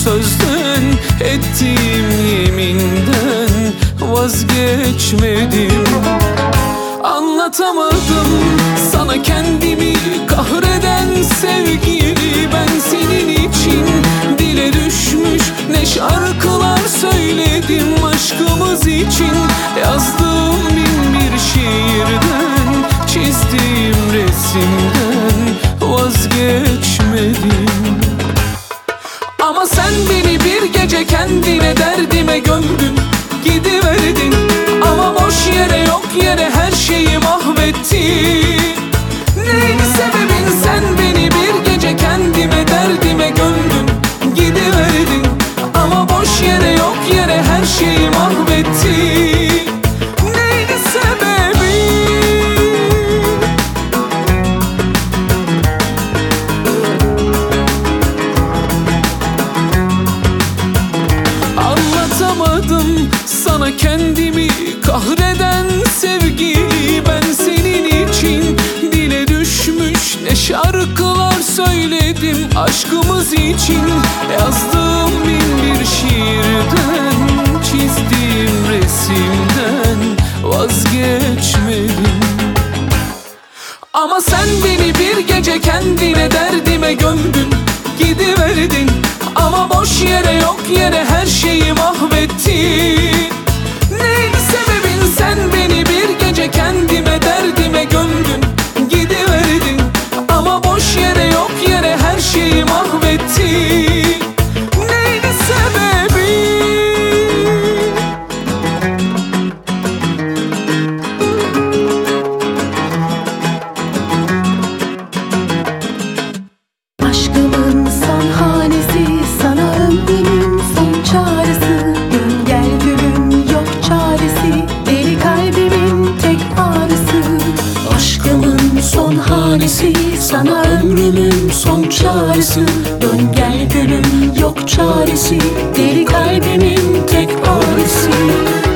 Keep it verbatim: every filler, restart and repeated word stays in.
sözden, ettiğim yeminden vazgeçmedim. Anlatamadım sana kendimi kahreden sevgili. Ben senin için dile düşmüş ne şarkılar söyledim. Aşkımız için yazdığım bin bir şiirden, çizdiğim resimden vazgeçmedim. Ama sen beni bir gece kendine derdime gömdün, gidiverdin. Ama boş yere yok yere her şeyi mahvettin. Neydi sebebin, sen beni bir gece kendime derdime gömdün, gidiverdin. Ama boş yere yok yere her şeyi mahvettin. Neydi sebebin? Anlatamadım sana kendimi kahreden sevgili. Ben senin için dile düşmüş ne şarkılar söyledim. Aşkımız için yazdığım bin bir şiirden, çizdiğim resimden vazgeçmedim. Ama sen beni bir gece kendine derdime gömdün, gidiverdin. Ama boş yere yok yere her şeyi mahvettin. Neydi sebebin, sen beni bir gece kendime derdime gömdün, gidiverdin. Ama boş yere yok yere her şeyi mahvettin. Neydi sebebin? Aşkımın son hanesi, sana ömrümün son çağrısı. Dön gel gülüm, yok çaresi, deli kalbimin tek ağrısı. Aşkımın son hanesi, sana ömrümün son çağrısı. Dön gel gülüm, yok çaresi, deli kalbimin tek ağrısı.